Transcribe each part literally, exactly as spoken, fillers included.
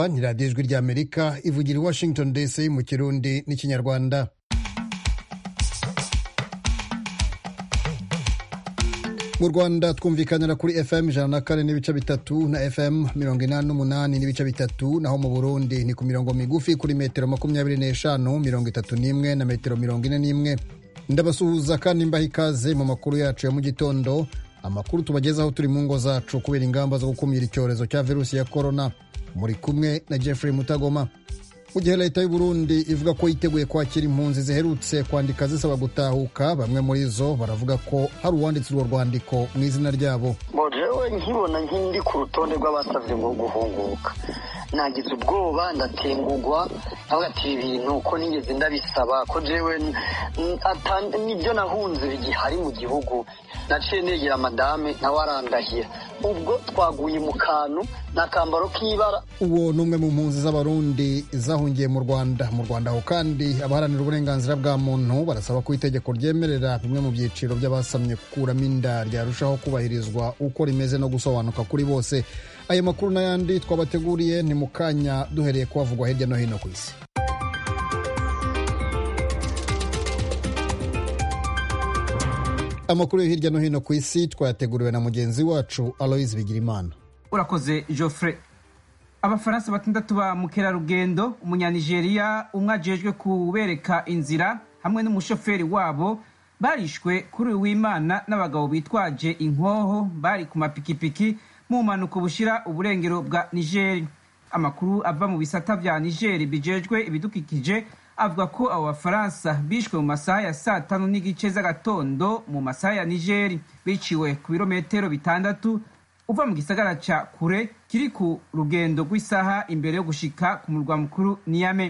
murumva ni radiyo ijwi ry'Amerika ivugira i Washington D C mu Kirundi n'Ikinyarwanda. Mu Rwanda twumvikanira kuri F M ijana na kane n'ibice bitatu na F M mirongo inani n'umunani n'ibice bitatu, naho mu Burundi ni ku mirongo migufi kuri metero makumyabiri n'eshanu, mirongo itatu n'imwe na metero mirongo ine n'imwe. Ndabasuhuza kandi mbaha ikaze mu makuru yacu ya mu gitondo, amakuru tubagezaho turi mu ngo zacu kubera ingamba zo gukumira icyorezo cya virusi ya corona. Muri kumwe na Jeffrey Mutagoma. Mu gihe leta y'u Burundi ivuga ko yiteguye kwakira impunzi ziherutse kwandika zisaba gutahuka, bamwe muri zo baravuga ko hari uwanditse urwo rwandiko mu izina ryabo. Jewe nkibona nkindi ku rutonde rw'abasavye ngo guhunguka, nagize ubwoba ndatengugwa, hagati ibintu ko nigeze ndabisaba ko jewe nibyo nahunze bigihari mu gihugu. Naciye negera madame nawe arandahira, ubwo twaguye mu kantu n'akambaro k'ibara. Uwo numwe mu mpunzi z'abarundi zahungiye mu Rwanda. Mu Rwanda ho kandi abaharanira uburenganzira bwa muntu barasaba ko itegeko ryemerera bimwe mu byiciro by'abasamye gukuramo inda ryarushaho kubahirizwa uko rimeze no gusobanuka kuri bose. Ayo makuru n'ayandi twabateguriye ni mu kanya, duhereye kuhavugwa hirya no hino ku isi. Amakuru yo hirya no hino ku isi twayateguriwe na mugenzi wacu Aloise Bigirimana. Urakoze Geoffrey. Abafaransa batandatu ba mukerarugendo, umunyanigeriya umwe ajejwe kubereka inzira hamwe n'umushoferi wabo barishwe kuri w'Imana n'abagabo bitwaje inkoho bari ku mapikipiki mu mpanuka bushira uburengero bwa Niger. Amakuru ava mu bisata vya Niger bijejwe ibidukikije avuga ko abo Bafaransa bishwe mu masaha ya saa tanu n'igice z'agatondo mu masaha ya Niger, biciwe ku birometero bitandatu uva mu gisagara ca Kure kiri ku rugendo rw'isaha imbere yo gushika ku murwa mukuru Niamey.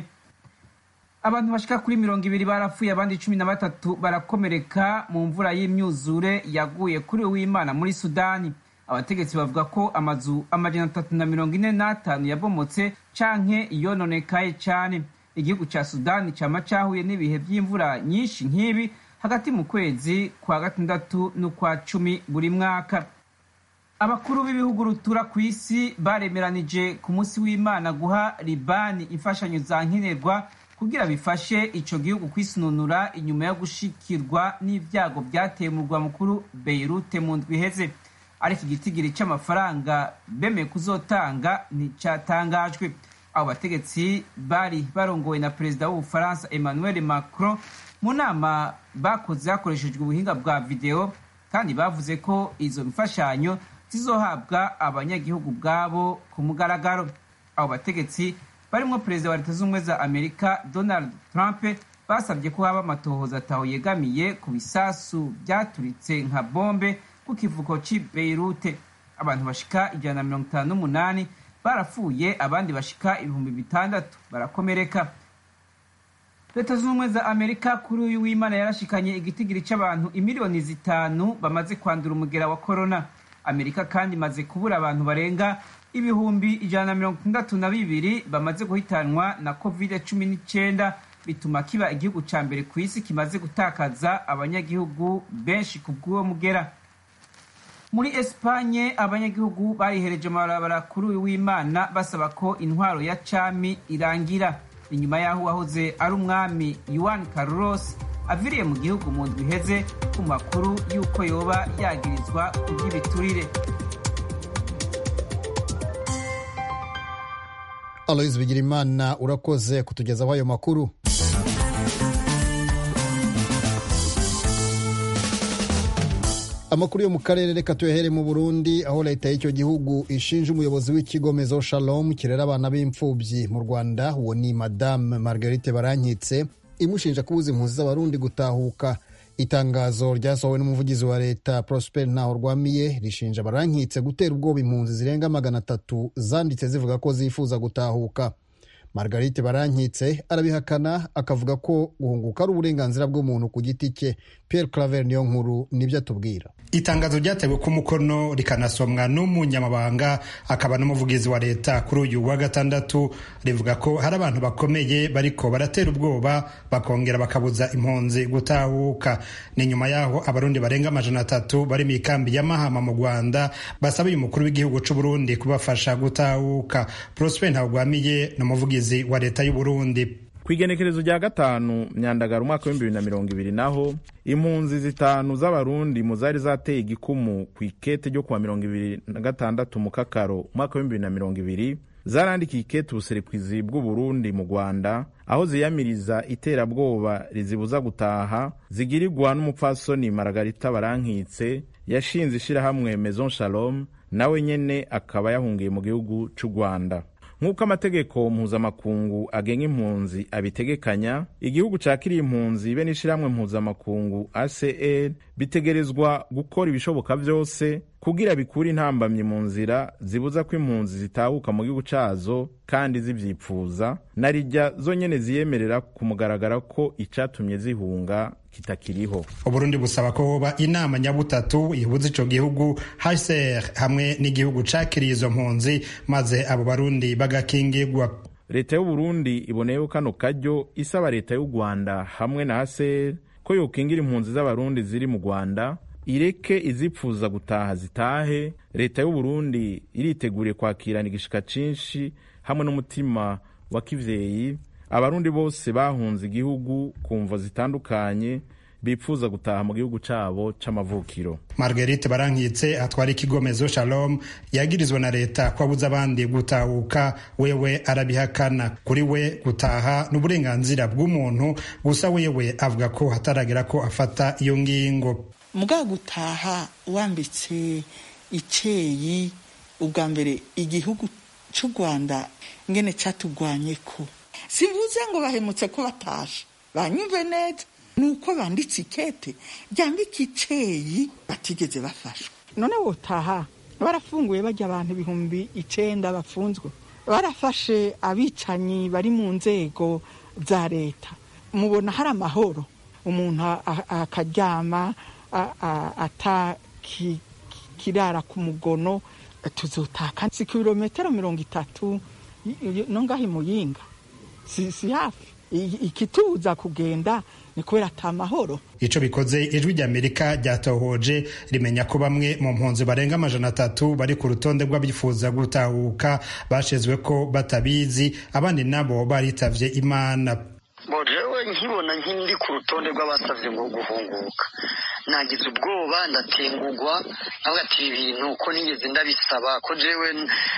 Abantu bashika kuri mirongo ibiri barapfuye, abandi cumi na batatu barakomereka mu mvura y'imyuzure yaguye kuri w'Imana muri Sudani. Abategetsi bavuga ko amazu amajana atatu na mirongo ine n'atanu yabomotse canke yononekaye cane. Igihugu ca Sudani cama cahuye n'ibihe vy'imvura nyinshi nk'ibi hagati mu kwezi kwa gatandatu n'ukwa cumi buri mwaka. Abakuru b'ibihugu rutura ku isi baremeranije ku munsi w'Imana guha Libani imfashanyo za nkenerwa kugira bifashe ico gihugu kwisununura inyuma yo gushikirwa n'ivyago vyateye mu murwa mukuru Beirut mu ndwi iheze. Ariko igitigiri c'amafaranga bemeye kuzotanga nticatangajwe. Abo bategetsi bari barongowe na perezida w'Ubufaransa Emmanuel Macron mu nama bakoze hakoreshejwe ubuhinga bwa video, kandi bavuze ko izo mfashanyo zizohabwa abanyagihugu bwabo ku mugaragaro. Abo bategetsi barimo perezida wa Leta z'Ubumwe za Amerika Donald Trump basabye ko haba amatohoza ataho yegamiye ku bisasu byaturitse nka bombe ku kivuko c'i Beirut. Abantu bashika ijana na mirongo itanu n'umunani barapfuye, abandi bashika ibihumbi bitandatu barakomereka. Leta z'Ubumwe za Amerika kuri uyu w'Imana yarashikanye igitigiri c'abantu imiliyoni zitanu bamaze kwandura umugera wa corona. Amerika kandi imaze kubura abantu barenga ibihumbi ijana na mirongo itandatu na bibiri bamaze guhitanwa na covid cumi n'icenda, bituma kiba igihugu ca mbere ku isi kimaze gutakaza abanyagihugu benshi ku bw'uwo mugera. Muri Espanye abanyagihugu barihereje amabarabara kuri uyu w'Imana basaba ko intwaro ya cami irangira, inyuma yaho wahoze ari umwami Juan Carlos aviriye mu gihugu mu ndwi iheze ku makuru y'uko yoba yagirizwa kuby'ibiturire. Aloise Bigirimana, urakoze kutugezaho ayo makuru. Amakuru yo mu karere reka tuyahere mu Burundi, aho leta y'icyo gihugu ishinja umuyobozi w'ikigo Maison Shalom kirera abana b'imfubyi mu Rwanda, uwo ni Madame Marguerite Barankitse, imushinja kubuza impunzi z'abarundi gutahuka. Itangazo ryasohowe n'umuvugizi wa leta Prosper Ntahorwamiye rishinja Barankitse gutera ubwoba impunzi zirenga magana atatu zanditse zivuga ko zifuza gutahuka. Margarite Barankitse arabihakana akavuga ko guhunguka ari uburenganzira bw'umuntu ku giti cye. Pierre Claver niyo nkuru nibyo atubwira. Itangazo ryatewe ku mukono rikanasomwa n'umunyamabanga akaba n'umuvugizi wa leta kuri uyu wa gatandatu rivuga ko hari abantu bakomeye bariko baratera ubwoba bakongera bakabuza impunzi gutahuka. Ni nyuma yaho abarundi barenga amajana atatu bari mu ikambi ya Mahama mu Rwanda basaba uyu mukuru w'igihugu c'u Burundi kubafasha gutahuka. Prosper Ntagwamiye n'umuvugizi wa leta y'u Burundi. Kwigenekerezo rya gatanu Myandagara umwaka w'ibihumbi bibiri na mirongo ibiri naho impunzi zitanu z'abarundi mu zari zateye igikumu ku ikete ryo kuwa mirongo ibiri na gatandatu mu Kakaro umwaka w'ibihumbi bibiri na mirongo ibiri zarandikiye ikete ubuserukizi bw'u Burundi mu Rwanda aho ziyamiriza iterabwoba rizibuza gutaha zigirirwa n'umupfasoni Margarita Barankitse yashinze ishirahamwe Maison Shalom nawe nyene akaba yahungiye mu gihugu c'u Rwanda. Nk'uko amategeko mpuzamakungu agenga impunzi abitegekanya, igihugu cakiriye impunzi be n'ishiramwe mpuzamakungu A C R bitegerezwa gukora ibishoboka vyose kugira bikura intambamye mu nzira zibuza ko impunzi zitahuka mu gihugu cazo kandi zivyipfuza narijya zonyene ziyemerera kumugaragara ko icatumye zihunga kitakiriho. Uburundi busaba ko hoba inama nyabutatu ihuza ico gihugu H C R hamwe n'igihugu cakiriye izo mpunzi maze abo barundi bagakingirwa. Leta y'u Burundi iboneyeho kano karyo isaba leta y'u Rwanda hamwe na H C R ko yokingira impunzi z'abarundi ziri mu Rwanda ireke izipfuza gutaha zitahe. Leta y'u Burundi iriteguriye kwakirana igishika cinshi hamwe n'umutima wa kivyeyi abarundi bose bahunze igihugu kumva zitandukanye bipfuza gutaha mu gihugu cabo c'amavukiro. Margarite Barankitse atwara ikigo Maison Shalom yagirizwa na leta kwabuza abandi gutahuka, wewe arabihakana. Kuri we gutaha n'uburenganzira bw'umuntu, gusa wewe avuga ko hataragera ko afata iyo ngingo. Muga gutaha wambitse iceyi ubwa mbere igihugu c'u Rwanda ngene catugwanye ko simvuze ngo bahemutse ko batashe banyumve neza nuko banditse ikete ryandika iceyi batigeze bafashwa. None wotaha barafunguye bajya abantu ibihumbi icenda bafunzwe, barafashe abicanyi bari mu nzego za leta, mubona hari amahoro umuntu akaryama ata kirara ku mugono. Tuzotaka si kilometero mirongo itatu no ngahi Muyinga, si, si hafi. Ikituza kugenda ni kubera ata mahoro. Ico bikoze ijwi ry'Amerika ryatohoje rimenya ko bamwe mu mpunzi barenga amajana atatu bari ku rutonde rw'abifuza gutahuka bashezwe ko batabizi, abandi nabo baritavye Imana. Bojewe nkibona nkindi ku rutonde rw'abasavye ngo guhunguka nagize ubwoba ndatengugwa navuga ati ibintu ko nigeze ndabisaba ko jewe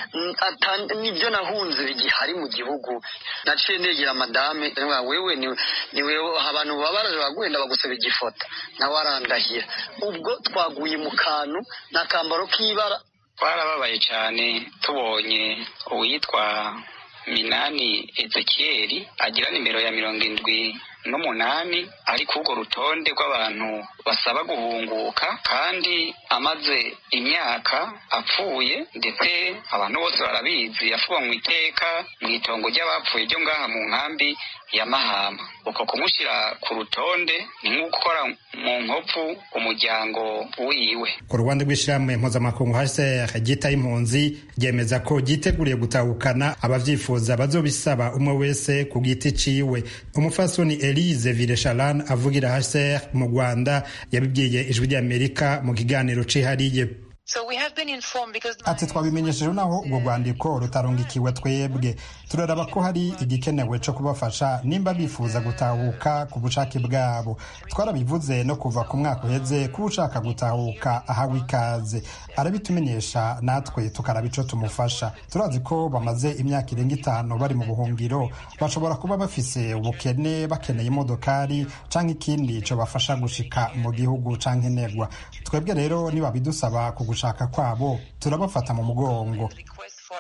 nibyo nahunze bigihari mu gihugu. Naciye negera madame ndavuga wewe ni ni wewe abantu babaraje bagwenda bagusaba igifota nawe arandahira. Ubwo twaguye mu kantu nakambaro k'ibara twarababaye cyane tubonye uwitwa Minani Ezekieli agira nimero ya mirongo indwi n'umunani ari kugo rutonde rw'abantu basaba guhunguka kandi amaze imyaka apfuye, ndetse abantu bose barabizi yafuba mu iteka mu itongo ry'abapfuye ryo ngaha mu nkambi ya Mahama. Uko kumushira ku rutonde ni nk'ukora mu nkovu umuryango wiwe. Ku Rwanda rw'ishyirahamwe mpuzamakungu H C R ryita impunzi ryemeza ko ryiteguriye gutahukana abavyifuza bazobisaba umwe wese ku giti ciwe. Umufasoni Elise Villechalane avugira H C R mu Rwanda yabibwiye ijwi ry'Amerika mu kiganiro cihariye. So we have been informed because ati twabimenyesheje naho ubwo rwandiko rutarungikiwe twebwe turaraba ko hari igikenewe cyo kubafasha nimba bifuza gutahuka ku bushake bwabo. Twarabivuze no kuva ku mwaka uheze ko ushaka gutahuka ahawe ikaze arabitumenyesha natwe tukarabico tumufasha. Turazi ko bamaze imyaka irenga itanu bari mu buhungiro, bashobora kuba bafise ubukene bakeneye imodokari canke ikindi cyo bafasha gushika mu gihugu canke negwa. Twebwe rero niba bidusaba ku gushaka kwabo turabafata mu mugongo.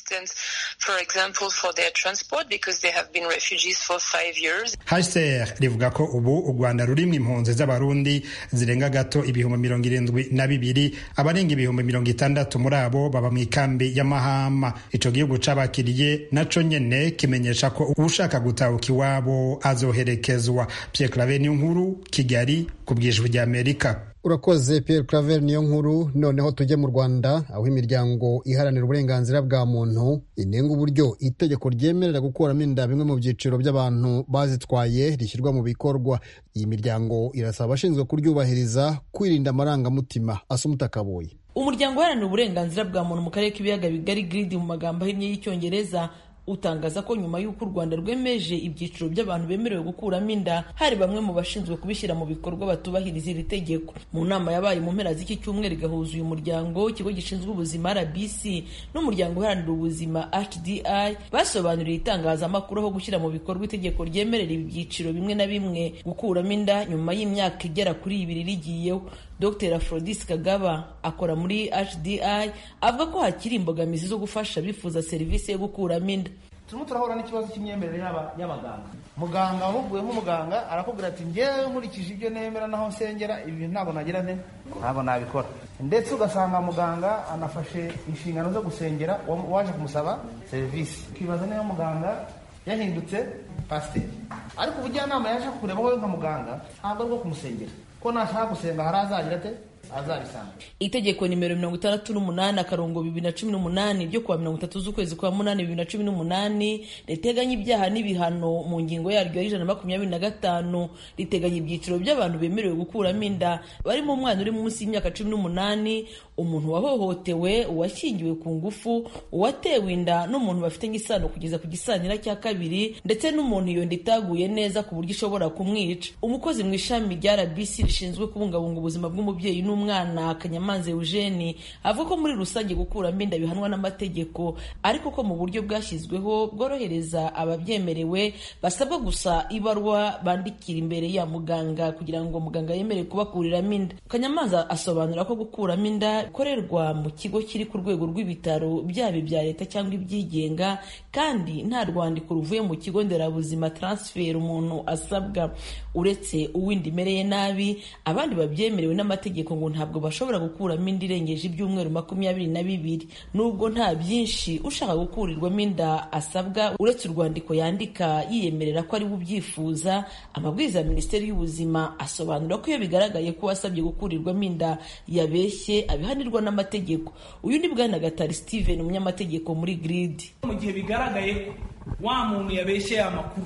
assistance, for example, for their transport because they have been refugees for five years. H C R rivuga ko ubu u Rwanda rurimwe impunzi z'abarundi zirenga gato ibihumbi mirongo irindwi na bibiri, abarenga ibihumbi mirongo itandatu muri abo baba mu ikambi ya Mahama. Ico gihugu cabakiriye naco nyene kimenyesha ko ushaka gutahuka iwabo azoherekezwa. Pierre Claver niyo nkuru, Kigali, ku bw'Ijwi rya Amerika. Urakoze Pierre Claver niyo nkuru. Noneho tujye mu Rwanda, aho imiryango iharanira uburenganzira bwa muntu inenga uburyo itegeko ryemerera gukuramo inda bimwe mu byiciro by'abantu bazitwaye rishyirwa mu bikorwa. Iyi miryango irasaba abashinzwe kuryubahiriza kwirinda amarangamutima. Asumuta Kaboyi. Umuryango uharanira uburenganzira bwa muntu mu karere k'ibiyaga bigari G R I D mu magambo ahinnye y'icyongereza utangaza ko nyuma y'uko u Rwanda rwemeje ibyiciro by'abantu bemerewe gukuramo inda, hari bamwe mu bashinzwe kubishyira mu bikorwa batubahiriza iri tegeko. Mu nama yabaye mu mpera z'iki cyumweru igahuza uyu muryango, ikigo gishinzwe ubuzima R B C n'umuryango uharanira ubuzima H D I, basobanuriye itangazamakuru aho gushyira mu bikorwa itegeko ryemerera ibyiciro bimwe na bimwe gukuramo inda nyuma y'imyaka igera kuri ibiri rigiyeho. Doctor Aphrodis Kagaba akora muri H D I avuga ko hakiri imbogamizi zo gufasha bifuza serivisi yo gukuramo inda. Turimo turahura n'ikibazo cy'imyemerere y'abaganga. Muganga ahuguye nk'umuganga arakubwira ati ngewe nkurikije ibyo nemera naho nsengera ibi ntabwo nagira nte ntabwo nabikora. Ndetse ugasanga muganga anafashe inshingano zo gusengera waje kumusaba serivisi. Kibaza niyo muganga yahindutse pasiteri, ariko ubujyanama yaje kureba wowe nka muganga ntabwo ari bwo kumusengera, ko nashaka gusenga hari azagira ate azabisanga. Itegeko nimero mirongo itandatu n'umunani akarongo bibiri na cumi n'umunani ryo kuwa mirongo itatu z'ukwezi kwa munani bibiri na cumi n'umunani riteganya ibyaha n'ibihano mu ngingo yaryo y'ijana na makumyabiri na gatanu riteganya ibyiciro by'abantu bemerewe gukuramo inda barimo umwana uri munsi y'imyaka cumi n'umunani, umuntu wahohotewe, uwashyingiwe ku ngufu, uwatewe inda n'umuntu bafitanye isano kugeza ku gisanira cya kabiri, ndetse n'umuntu iyo nda itaguye neza ku buryo ishobora kumwica. Umukozi mu ishami rya R B C rishinzwe kubungabunga ubuzima bw'umubyeyi n'umwana Kanyamanza Eugene avuga ko muri rusange gukuramo inda bihanwa n'amategeko, ariko ko mu buryo bwashyizweho bworohereza ababyemerewe basabwa gusa ibarwa bandikira imbere ya muganga kugira ngo muganga yemere kubakuriramo inda. Kanyamanza asobanura ko gukuramo inda bikorerwa mu kigo kiri ku rwego rw'ibitaro byaba ibya leta cyangwa ibyigenga, kandi nta rwandiko ruvuye mu kigo nderabuzima transfer umuntu asabwa. Uretse uwindi imereye nabi, abandi babyemerewe n'amategeko ngo ntabwo bashobora gukuramo inda irengeje ibyumweru makumyabiri na bibiri. Nubwo nta byinshi ushaka gukurirwamo inda asabwa uretse urwandiko yandika yiyemerera ko ari ubyifuza, amabwiriza ya Minisiteri y'Ubuzima asobanura ko iyo bigaragaye ko wasabye gukurirwamo inda yabeshye abihanirwa n'amategeko. Uyu ni Bwana Gatari Steven, umunyamategeko muri G R I D. Mu gihe bigaragaye ko wa muntu yabeshye amakuru,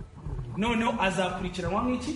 noneho azakurikiranwa nk'iki?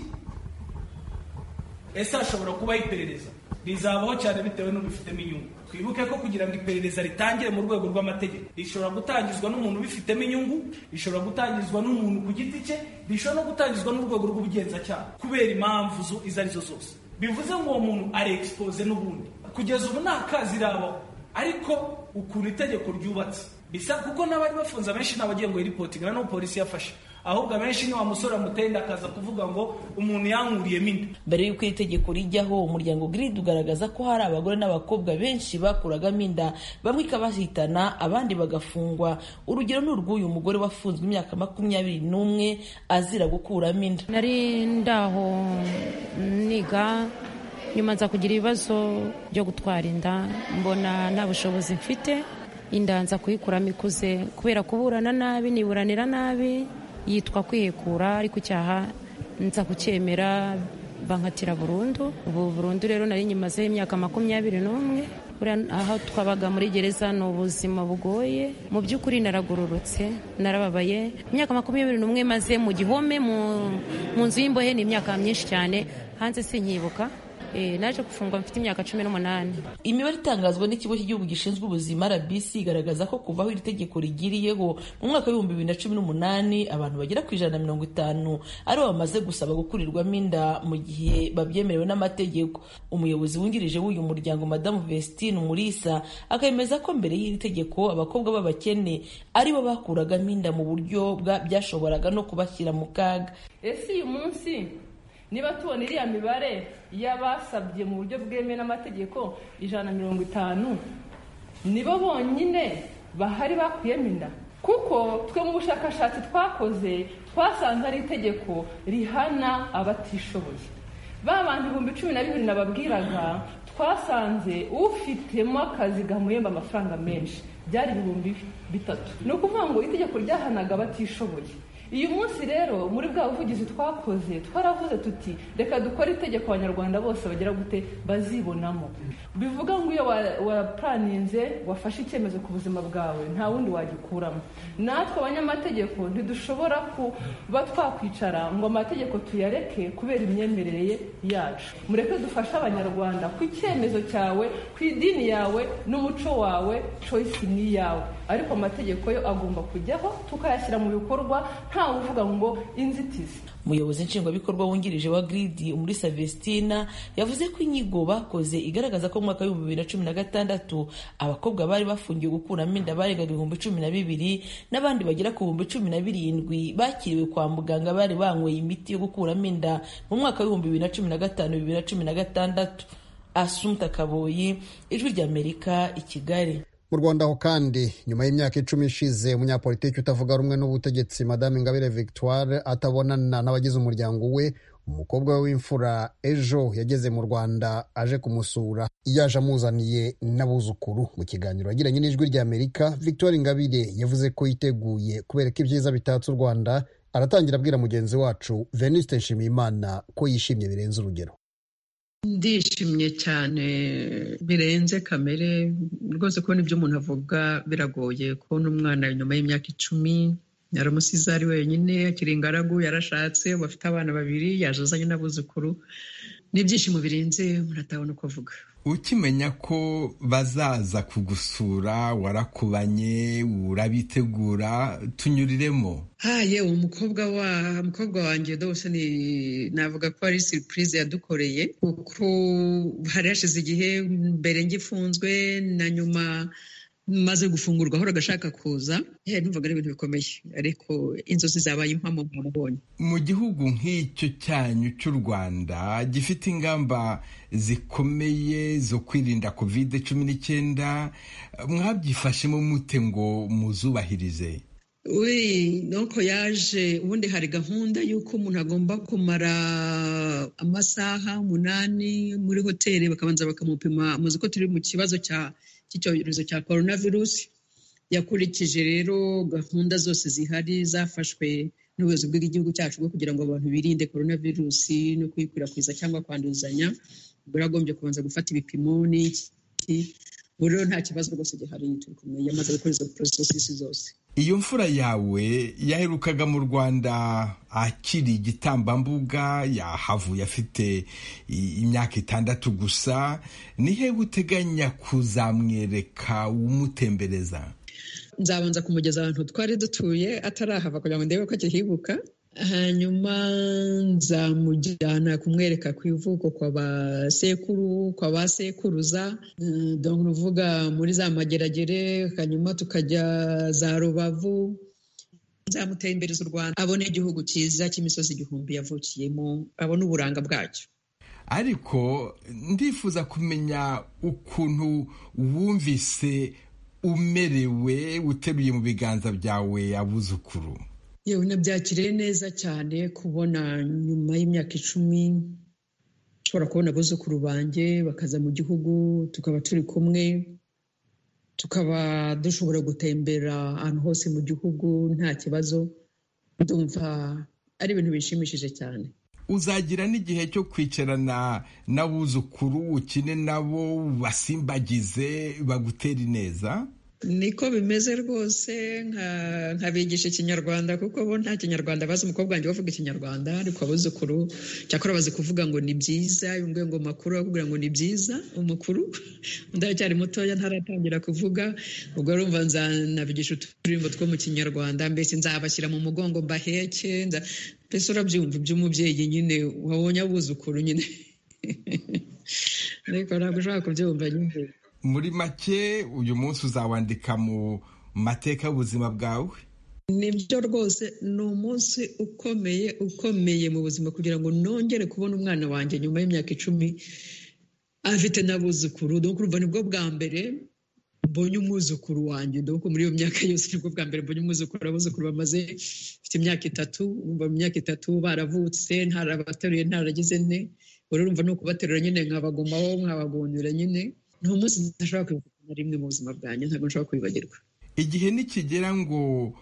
Ese ashobora kuba iperereza rizabaho cyane bitewe n'ubifitemo inyungu. Twibuke ko kugira ngo iperereza ritangire mu rwego rw'amategeko rishobora gutangizwa n'umuntu ubifitemo inyungu, rishobora gutangizwa n'umuntu ku giti cye, rishobora no gutangizwa n'urwego rw'ubugenzacyaha kubera impamvu izo arizo zose. Bivuze ngo uwo muntu ari expose n'ubundi. Kugeza ubu nta kazi irabaho, ariko ukuntu itegeko ryubatse bisa kuko n'abari bafunze abenshi n'abagiye ngo reporting na polisi yafashe, ahubwo abenshi ni wa musore amutenda akaza kuvuga ngo umuntu yankuriyemo inda. Mbere y'uko iri tegeko rijyaho, umuryango G R I D ugaragaza ko hari abagore n'abakobwa benshi bakuragamo inda, bamwe ikabahitana abandi bagafungwa. Urugero ni urw'uyu mugore wafunzwe imyaka makumyabiri n'umwe azira gukuramo inda. Nari ndaho niga, nyuma nza kugira ibibazo byo gutwara inda, mbona nta bushobozi mfite, inda nza kuyikuramo ikuze kubera kuburana nabi, niburanira nabi, yitwa kwihekura, ariko icyaha nza kucyemera bankatira burundu. Ubu burundu rero nari nyimazeho imyaka makumyabiri n'umwe. Aho twabaga muri gereza ni ubuzima bugoye, mu by'ukuri naragororotse, narababaye. Imyaka makumyabiri n'umwe maze mu gihome mu nzu y'imbohe ni imyaka myinshi cyane, hanze sinkibuka. E, naje gufungwa mfite imyaka cumi n'umunani. Imibare itangazwa n'ikigo cy'igihugu gishinzwe ubuzima R B C igaragaza ko kuva aho iri tegeko rigiriyeho mu mwaka w'ibihumbi bibiri na cumi n'umunani abantu bagera ku ijana na mirongo itanu ari bo bamaze gusaba gukurirwamo inda mu gihe babyemerewe n'amategeko. Umuyobozi wungirije w'uyu muryango Madamu Vestine Umulisa akemeza ko mbere y'iri tegeko abakobwa b'abakene ari bo bakuragamo inda mu buryo byashoboraga no kubashyira mu kaga. Ese uyu munsi niba tubona iriya mibare y'abasabye mu buryo bwemewe n'amategeko ijana na mirongo itanu, nibo bonyine bahari bakuyemo inda? Kuko twe mu bushakashatsi twakoze twasanze ari itegeko rihana abatishoboye. Ba bantu ibihumbi cumi na bibiri nababwiraga twasanze ufitemo akazi gamuhemba amafaranga menshi byari ibihumbi bitatu. Ni ukuvuga ngo itegeko ryahanaga abatishoboye. Uyu munsi rero muri bwa buvugizi twakoze twaravuze tuti reka dukore itegeko abanyarwanda bose bagira gute bazibonamo. Bivuga ngo iyo waplaninze wa wafashe icyemezo ku buzima bwawe nta wundi wagikuramo. Natwe abanyamategeko ntidushobora kuba twakwicara ngo amategeko tuyareke kubera imyemerere yacu. Mureke dufashe abanyarwanda ku icyemezo cyawe, ku idini yawe n'umuco wawe, choice ni yawe. Ariko amategeko yo agomba kujyaho tukayashyira mu bikorwa nta uvuga ngo inzitizi. Umuyobozi nshingwabikorwa wungirije wa Gridi muri Savestina yavuze ko inyigo bakoze igaragaza ko mu mwaka w'ibihumbi bibiri na cumi na gatandatu abakobwa bari bafungiye gukuramo inda barengaga ibihumbi cumi na bibiri n'abandi bagera ku bihumbi cumi na birindwi bakiriwe kwa muganga bari banyweye imiti yo gukuramo inda mu mwaka w'ibihumbi bibiri na cumi na gatanu bibiri na cumi na gatandatu. Assumpta Kaboyi, Ijwi ry'Amerika, i Kigali. Mu Rwanda ho kandi nyuma y'imyaka icumi ishize umunyapolitiki utavuga rumwe n'ubutegetsi Madame Ingabire Victoire atabonana n'abagize umuryango we, umukobwa we w'imfura ejo yageze mu Rwanda aje kumusura yaje amuzaniye n'abuzukuru. Mu kiganiro yagiranye n'Ijwi ry'Amerika, Victoire Ingabire yavuze ko yiteguye kubereka ibyiza bitatse u Rwanda. Aratangira abwira mugenzi wacu Venuste Nshimiyimana ko yishimye birenze urugero. Ndishimye cyane birenze kamere rwose, kubona ibyo umuntu avuga biragoye. Kubona umwana nyuma y'imyaka icumi yaramusize ari wenyine, akiri ingaragu, yarashatse, bafite abana babiri, yaje azanye n'abuzukuru. N'ibyishimo birenze umuntu atabona uko avuga. Ukimenya ko bazaza kugusura warakubanye urabitegura, tunyuriremo. Ah yewe umukobwa wa umukobwa wanjye dose ni navuga ko ari surprise yadukoreye, kuko hari hashize igihe mbere ngifunzwe na nyuma maze gufungurwa ahora agashaka kuza. Eh numvaga ari ibintu bikomeye, ariko inzozi zabaye impamo mubonye. Mu gihugu nk'icyo cyanyu cy'u Rwanda gifite ingamba zikomeye zo kwirinda covid cumi n'icyenda, mwabyifashemo mute ngo muzubahirize? Oui, nuko yaje ubundi hari gahunda y'uko umuntu agomba kumara amasaha umunani muri hoteli bakabanza bakamupima. Muzi ko turi mu kibazo cya cy'icyorezo cya coronavirus. Yakurikije rero gahunda zose zihari zafashwe n'ubuyobozi bw'igihugu cyacu bwo kugira ngo abantu birinde coronavirus no kuyikwirakwiza cyangwa kwanduzanya. Baragombye kubanza gufata ibipimo n'iki. Rero nta kibazo rwose gihari, turi kumwe yamaze gukora izo processes zose. Iyo mfura yawe yaherukaga mu Rwanda akiri igitambambuga, yahavuye afite imyaka itandatu gusa. Nihe guteganya kuzamwereka umutembereza? Nzabanza kumugeza ahantu twari dutuye atarahava kugira ngo ndebe ko akihibuka. Hanyuma nzamujyana kumwereka ku ivuko kwa basekuru, kwa basekuruza, donc nuvuga muri za Mageragere, hanyuma tukajya za Rubavu. Nzamutembereza u Rwanda, abone igihugu cyiza cy'imisozi igihumbi yavukiyemo, abone uburanga bwacyo. Ariko ndifuza kumenya ukuntu wumvise umerewe uteruye mu biganza byawe abuzukuru. Yewe nabyakiriye neza cyane kubona nyuma y'imyaka icumi nshobora kubona abuzukuru banjye bakaza mu gihugu, tukaba turi kumwe, tukaba dushobora gutembera ahantu hose mu gihugu nta kibazo. Ndumva ari ibintu bishimishije cyane. Uzagira n'igihe cyo kwicarana n'abuzukuru ukine nabo, basimbagize, bagutera ineza? Niko bimeze rwose, nkabigisha Ikinyarwanda kuko bo nta Kinyarwanda bazi. Umukobwa wanjye bavuga Ikinyarwanda, ariko abuzukuru cyakora bazi kuvuga ngo ni byiza, yumve ngo makuru bakubwira ngo ni byiza. Umukuru ndacyari mutoya ntaratangira kuvuga, ubwo urumva nzanabigisha uturirimbo two mu Kinyarwanda, mbese nzabashyira mu mugongo mbaheke. Mbese urabyumva by'umubyeyi nyine wabonye abuzukuru nyine. Ariko ntabwo ushobora kubyumva nyine. Muri make uyu munsi uzawandika mu mateka y'ubuzima bwawe? Nibyo rwose, ni umunsi ukomeye ukomeye mu buzima kugira ngo nongere kubona umwana wanjye nyuma y'imyaka icumi afite n'abuzukuru. Donc urumva nibwo bwa mbere mbonye umwuzukuru wanjye ndabona muri iyo myaka yose nibwo bwa mbere mbonye umwuzukuru abuzukuru bamaze bafite imyaka itatu mu myaka itatu baravutse ntarabateruye ntaragize nte urumva no kubaterura nyine nkabagumaho nkabagundira nyine ni umunsi ntashobora kwibuka na rimwe mu buzima bwanjye ntabwo nshobora kwibagirwa. Igihe nikigera ngo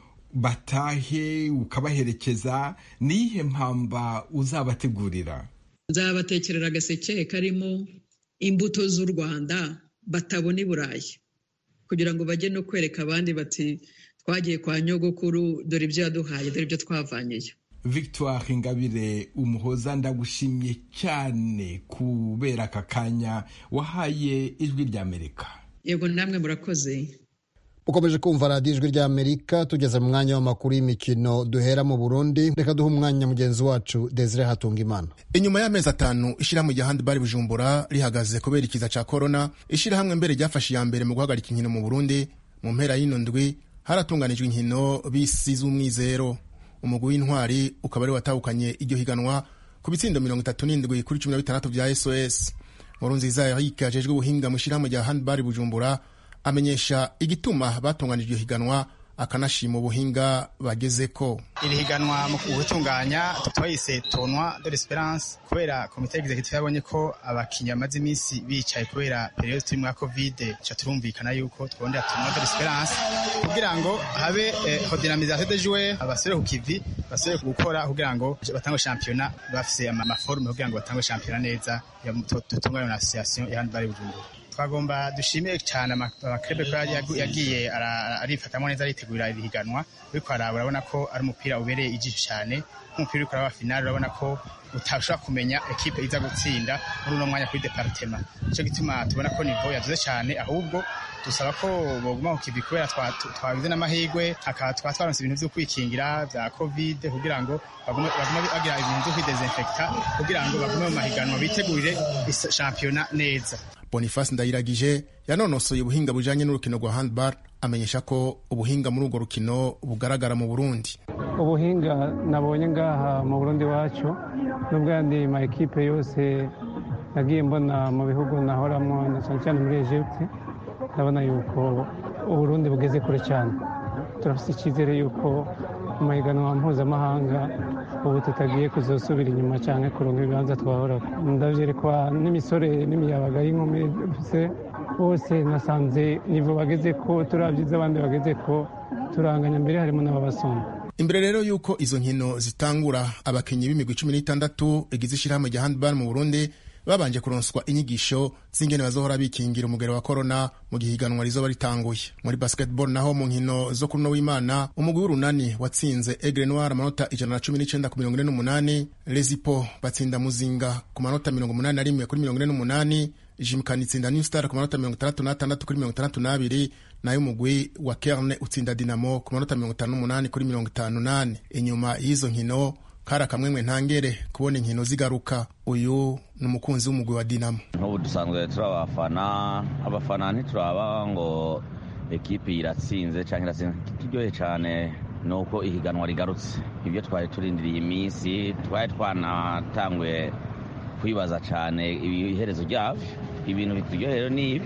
batahe ukabaherekeza niyihe mpamba uzabategurira? Nzabatekerera agaseke karimo imbuto z'u Rwanda batabona i Burayi kugira ngo bajye no kwereka abandi bati twagiye kwa nyogokuru dore ibyo yaduhaye dore ibyo twavanyeyo. Victoire Ingabire Umuhoza, ndagushimye cyane kubera aka kanya wahaye Ijwi ry'Amerika. Yego namwe murakoze. Ukomeje kumva radiyo Ijwi ry'Amerika, tugeze mu mwanya w'amakuru y'imikino duhera mu Burundi. Reka duhe umwanya mugenzi wacu Desire Hatungimana. Inyuma y'amezi atanu ishirahamwe rya handball Bujumbura rihagaze kubera ikiza ca corona, ishirahamwe mbere ryafashe ya mbere mu guhagarika inkino mu Burundi. Mu mpera y'ino ndwi haratunganijwe inkino bisize umwizero. Umugwi w'intwari ukaba ari watahukanye iryo higanwa ku bitsindo mirongo itatu n'indwi kuri cumi na bitandatu vya S O S. Nkurunziza Eric ajejwe ubuhinga mu ishirahamwe rya handball Bujumbura amenyesha igituma batunganijwe higanwa akanashima ubuhinga bagezeko. Iri higanwa mu gutunganya twayise tournoi de l'espérance kubera komite executive yabonye ko abakinnyi bamaze iminsi bicaye kubera periode turi mu covid cyo turumvikana yuko twondera tournoi de l'espérance kugira ngo habe eh, dynamisation de joueurs abasore ku kivi basore gukora kugira ngo batange championnat bafise amaforme kugira ngo batange championnat neza ya tutunganya na association ya handball Bujumbura. Twagomba dushimiye cyane amakrebe ko yagiye arifatamo neza aritegurira iri higanwa ariko urabona ko ari umupira ubereye ijisho cyane nk'umupira uri kuraba finale urabona ko utashobora kumenya equipe iza gutsinda muri uno mwanya kuri departement. Cyo gituma tubona ko niveau yaduze cyane, ahubwo dusaba ko boguma ku kivi kubera twabize n'amahirwe akaba twaronse ibintu byo kwikingira bya covid kugira ngo bagume bagira ibintu byo kwidesinfecta kugira ngo bagume mu mahiganwa bitegurire championnat neza. Boniface Ndayiragije yanonosoye ubuhinga bujanye n'urukino rwa handball amenyesha ko ubuhinga muri urwo rukino bugaragara mu Burundi. Ubuhinga nabonye ngaha mu Burundi wacu n'ubwandi ma equipe yose nagiye mbona mu bihugu nahoramo na cyane cyane muri Egypt, ndabona yuko Uburundi bugeze kure cyane. Turafite icyizere yuko mu mahiganwa mpuzamahanga ubu tutagiye kuzosubira inyuma cyane kuronka ibibanza twahora. Ndavyerekwa n'imisore n'imiyabaga y'inkumi dufise bose nasanze nivo bageze ko turavyiza abandi bageze ko turanganya mbere harimo n'ababasumba. Imbere rero yuko izo nkino zitangura abakinyi b'imigwi cumi n'itandatu igize ishirahamwe rya handball mu Burundi babanje kuronswa inyigisho z'ingene bazohora bikingira umugero wa corona mu gihiganwa rizoba ritanguye. Muri basketball naho mu nkino zo kuno w'Imana umugwi w'urunani watsinze Aigle Noir amanota ijana na cumi n'icenda ku mirongo ine n'umunani, Rezipo batsinda Muzinga ku manota mirongo umunani na rimwe kuri mirongo ine n'umunani, Jimkani itsinda New Star ku manota mirongo itandatu n'atandatu kuri mirongo itandatu n'abiri, nayo umugwi wa Kerne utsinda Dinamo ku manota mirongo itanu n'umunani kuri mirongo itanu n'ane. Inyuma y'izo nkino kara kamwemwe ntangere kubona inkino zigaruka. Uyu ni umukunzi w'umugwi wa Dinamo. N'ubu dusanzwe turabafana, abafana ntituraba ngo ekipi iratsinze cyangwa iratsinze. Kiryohe cyane nuko ihiganwa rigarutse. Ibyo twari turindiriye iminsi twari twanatangwe kwibaza cyane ibiherezo ryavyo. Ibintu bituryohera ni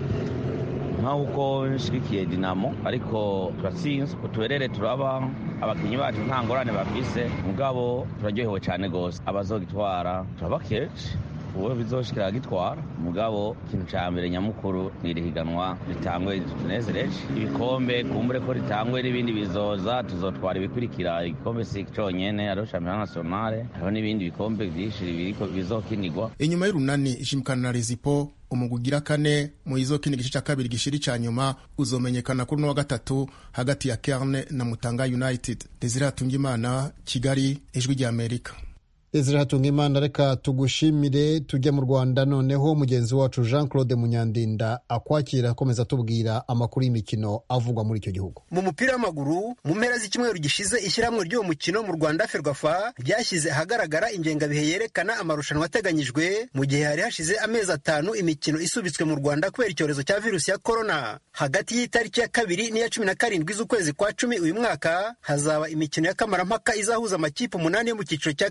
nk'uko nshigikiye Dinamo ariko turatsinze utuberere turaba abakinyi bacu nta ngorane bafise mugabo turaryohewe cyane gose abazogitwara turabakeje uwo bizoshikira gitwara mugabo ikintu ca mbere nyamukuru nirihiganwa ritangwe tunezereje ibikombe kumbure ko ritangwe n'ibindi bizoza tuzotwara ibikurikira igikombe si cyonyene ari championnat national hariho n'ibindi bikombe byinshi biriko bizokinirwa. Inyuma y'urunani Jimkana na Rezipo umugugira kane mu izokini gice cya kabiri gishiri ca nyuma uzomenyekana kuri no wa gatatu hagati ya Kerne na Mutanga United. Desire Hatungimana, Kigali, Ijwi rya Amerika. Desire Hatungimana, reka tugushimire. Tujya mu Rwanda noneho mugenzi wacu Jean Claude Munyandinda akwakira akomeza tubwira amakuru y'imikino avugwa muri icyo gihugu. Mu mupira w'amaguru mu mpera z'icyumweru gishize ishyirahamwe ry'uwo mukino mu Rwanda Ferwafa ryashyize ahagaragara ingengabihe yerekana amarushanwa ateganyijwe mu gihe hari hashize amezi atanu imikino isubitswe mu Rwanda kubera icyorezo cya virusi ya corona. Hagati y'itariki ya kabiri n'iya cumi na karindwi z'ukwezi kwa cumi uyu mwaka hazaba imikino ya kamarampaka izahuza amakipe umunani yo mu cyiciro cya kabiri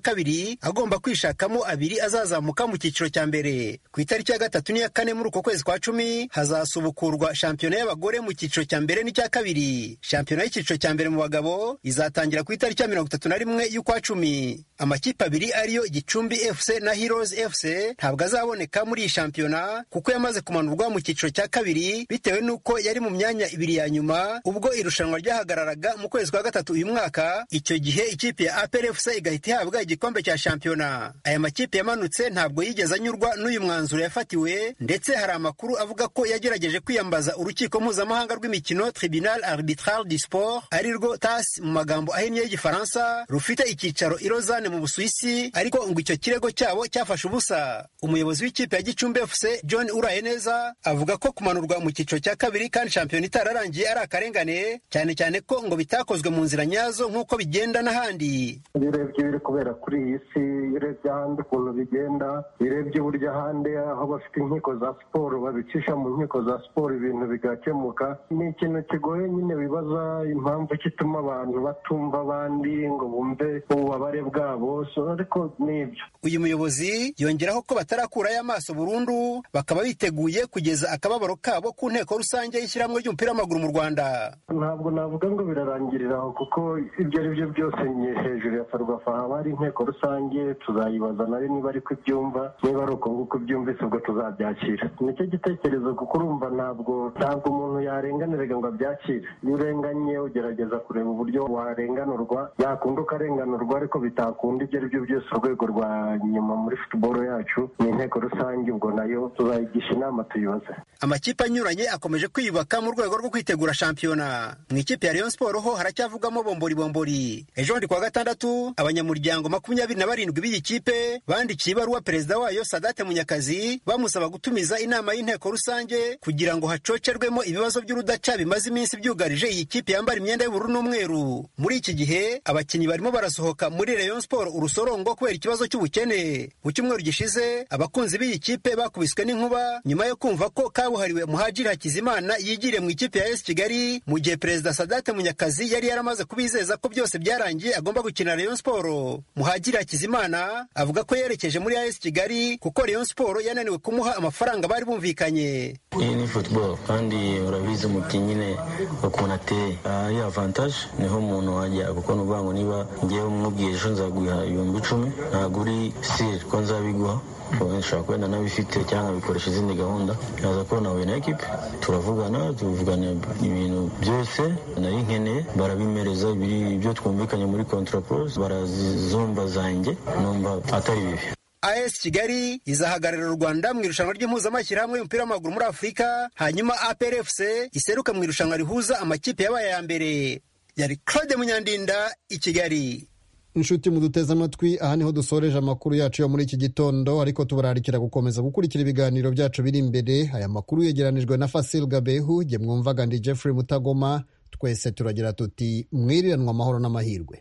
kabiri agomba kwishakamo abiri azazamuka mu cyiciro cya mbere. Ku itariki ya gatatu n'iya kane muri uko kwezi kwa cumi hazasubukurwa shampiyona y'abagore mu cyiciro cya mbere n'icya kabiri. Shampiyona y'icyiciro cya mbere mu bagabo izatangira ku itariki ya mirongo itatu na rimwe y'ukwa cumi. Amakipe abiri ariyo Gicumbi F C na Heroes F C ntabwo azaboneka muri iyi shampiyona kuko yamaze kumanurwa mu cyiciro cya kabiri bitewe n'uko yari mu myanya ibiri ya nyuma ubwo irushanwa ryahagararaga mu kwezi kwa gatatu uyu mwaka. Icyo gihe ikipe ya A P R F C igahita ihabwa igikombe cya shampiyona. Aya makipe yamanutse ntabwo yigeze anyurwa n'uyu mwanzuro yafatiwe, ndetse hari amakuru avuga ko yagerageje kwiyambaza urukiko mpuzamahanga rw'imikino Tribunal Arbitral du Sport ari rwo T A S mu magambo ahinnye y'igifaransa, rufite icyicaro i Lausanne mu Busuwisi, ariko ngo icyo kirego cyabo cyafashe ubusa. Umuyobozi w'ikipe ya Gicumbi F C John Urayeneza avuga ko kumanurwa mu cyiciro cya kabiri kandi shampiyona itararangiye ari akarengane, cyane cyane ko ngo bitakozwe mu nzira nyazo nk'uko bigenda n'ahandi. Urebye biri kubera kuri iyi si, urebye ahandi ukuntu bigenda, urebye uburyo ahandi aho bafite inkiko za siporo babicisha mu nkiko za siporo ibintu bigakemuka, ni ikintu kigoye nyine bibaza impamvu kituma abantu batumva abandi ngo bumve ububabare bwabo, so ariko nibyo. Uyu muyobozi yongeraho ko batarakurayo amaso burundu, bakaba biteguye kugeza akababaro kabo ku nteko rusange y'ishyirahamwe ry'umupira w'amaguru mu Rwanda. Ntabwo navuga ngo birarangirira aho kuko ibyo ari byo byose nye hejuru ya Ferwafa haba hari inteko rusange, tuzayibaza nayo niba ariko ibyumva, niba ari uko nguko byumvise ubwo tuzabyakira. Nicyo gitekerezo kuko urumva ntabwo ntabwo umuntu yarenganirega ngo abyakire. Iyo urenganye ugerageza kureba uburyo warenganurwa, yakunda ukarenganurwa, ariko bitakunda ibyo ari byo byose urwego rwa nyuma muri football yacu ni inteko rusange, ubwo nayo tuzayigisha inama tuyibaze. Amakipe anyuranye akomeje kwiyubaka mu rwego rwo kwitegura shampiyona. Mu ikipe ya Rayon Sport ho haracyavugamo bombori bombori. Ejo ndi kwa gatandatu abanyamuryango makumyabiri na barindwi b'iyi kipe bandikiye ibaruwa perezida wayo Sadate Munyakazi bamusaba gutumiza inama y'inteko rusange kugira ngo hacocerwemo ibibazo by'urudaca bimaze iminsi byugarije iyi kipe yambara imyenda y'ubururu n'umweru. Muri iki gihe abakinnyi barimo barasohoka muri Rayon Sport urusorongo kubera ikibazo cy'ubukene. Mu cyumweru gishize abakunzi b'iyi kipe bakubiswe n'inkuba nyuma yo kumva ko kabuhariwe Muhajiri Hakizimana yigiriye mu ikipe ya A S Kigali, mu gihe perezida Sadate Munyakazi yari yaramaze kubizeza ko byose byarangiye agomba gukina Rayon Sport. Muhajiri Hakizimana avuga ko yerekeje muri A S Kigali kuko Rayon Sport yananiwe kumuha amafaranga bari bumvikanye. Iyi ni football kandi urabizi umukinnyi nyine ukuntu ateye, iyi avantage niho umuntu wajya, kuko nuvuga ngo niba ngiye umubwiye ejo nzaguha ibihumbi icumi ntabwo uri sire ko nzabiguha, ushobora kwenda nabifite cyangwa bikoresha izindi gahunda. Naza ko nawe na ekipe turavugana tuvugana ibintu byose nari nkeneye, barabimereza ibiri ibyo twumvikanye muri contrapose, barazumva zanjye numva atari bibi. A S Kigali izahagararira u Rwanda mu irushanwa ry'impuzamashyirahamwe y'umupira w'amaguru muri Afurika, hanyuma A P R F C iseruka mu irushanwa rihuza amakipe yabaye ya mbere. Yari Claude Munyandinda i Kigali. Inshuti muduteze amatwi, aha niho dusoreje amakuru yacu yo muri iki gitondo, ariko tubararikira gukomeza gukurikira ibiganiro byacu biri imbere. Aya makuru yegeranijwe na Fasil Gabehu, jye mwumvaga ndi Jeffrey Mutagoma. Twese turagira tuti mwiriranwa amahoro n'amahirwe.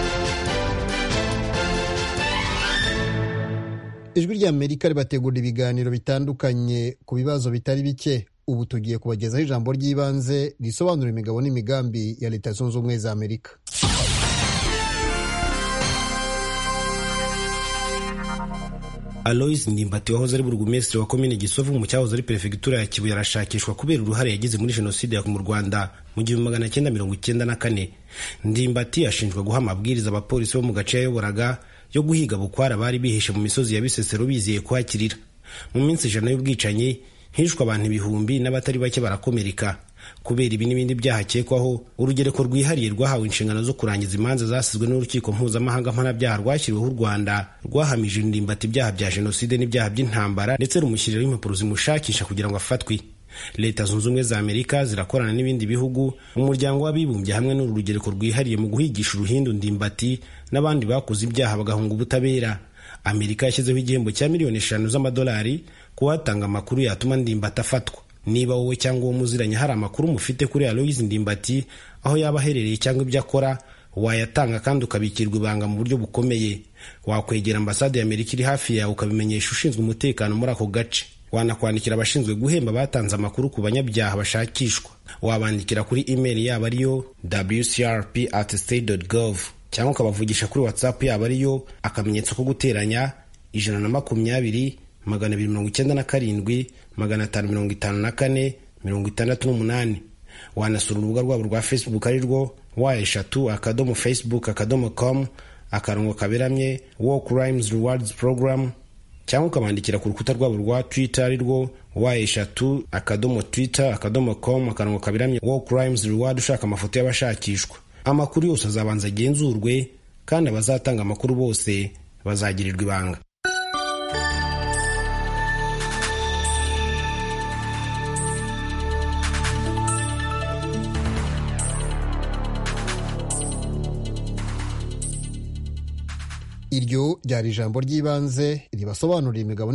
Ijwi rya Amerika ribategura ibiganiro bitandukanye ku bibazo bitari bike. Ubu tugiye kubagezaho ijambo ry'ibanze risobanura imigabo n'imigambi ya Leta Zunze Ubumwe za Amerika. Aloys Ndimbati wahoze ari burugumesitiri wa komine Gisovu mu cyahoze ari perefegitura ya Kibuye arashakishwa kubera uruhare yagize muri jenoside mu Rwanda mu gihumbi magana cyenda mirongo icyenda na kane. Ndimbati ashinjwa guha amabwiriza abapolisi bo mu gace yayoboraga yo guhiga bukwara abari bihishe mu misozi ya Bisesero bizeye kuhakirira. Mu minsi ijana y'ubwicanyi hishwe abantu ibihumbi n'abatari bake barakomereka. Kubera ibi n'ibindi byahakekwaho, urugereko rwihariye rwahawe inshingano zo kurangiza imanza zasizwe n'urukiko mpuzamahanga mpanabyaha rwashyiriweho u Rwanda rwahamije Ndimbati ibyaha bya jenoside n'ibyaha by'intambara, ndetse rumushyiriraho impapuro zimushakisha kugira ngo afatwe. Leta Zunze Ubumwe za Amerika zirakorana n'ibindi bihugu, umuryango w'abibumbye hamwe n'uru rugereko rwihariye mu guhigisha uruhindu Ndimbati n'abandi bakoze ibyaha bagahunga ubutabera. Amerika yashyizeho igihembo cya miliyoni eshanu z'amadolari kuwatanga amakuru yatuma Ndimbati afatwa. Niba wowe cyangwa uwo muziranye hari amakuru mufite kuri Aloys Ndimbati, aho yaba aherereye cyangwa ibyo akora, wayatanga kandi ukabikirwa ibanga mu buryo bukomeye. Wakwegera ambasade ya Amerika iri hafi yawe ukabimenyesha ushinzwe umutekano muri ako gace. Wanakwandikira abashinzwe guhemba batanze amakuru ku banyabyaha bashakishwa. Wabandikira kuri email yabo ariyo w c r p at state dot gov cyangwa ukabavugisha kuri whatsapp yabo ariyo akamenyetso ko guteranya ijana na makumyabiri magana abiri mirongo icyenda na karindwi magana atanu mirongo itanu na kane mirongo itandatu n'umunani. Wanasura urubuga rwabo rwa Facebook ari rwo wa eshatu akadomo facebook akadomo com akarongo kaberamye War Crimes Rewards Program, cyangwa ukabandikira ku rukuta rwabo rwa Twitter ari rwo wa eshatu akadomo twitter akadomo com akarongo kaberamye War Crimes Reward ushaka amafoto y'abashakishwa. Amakuru yose azabanza agenzurwe kandi abazatanga amakuru bose bazagirirwa ibanga. Iryo ryari ijambo ry'ibanze ribasobanurira imigabo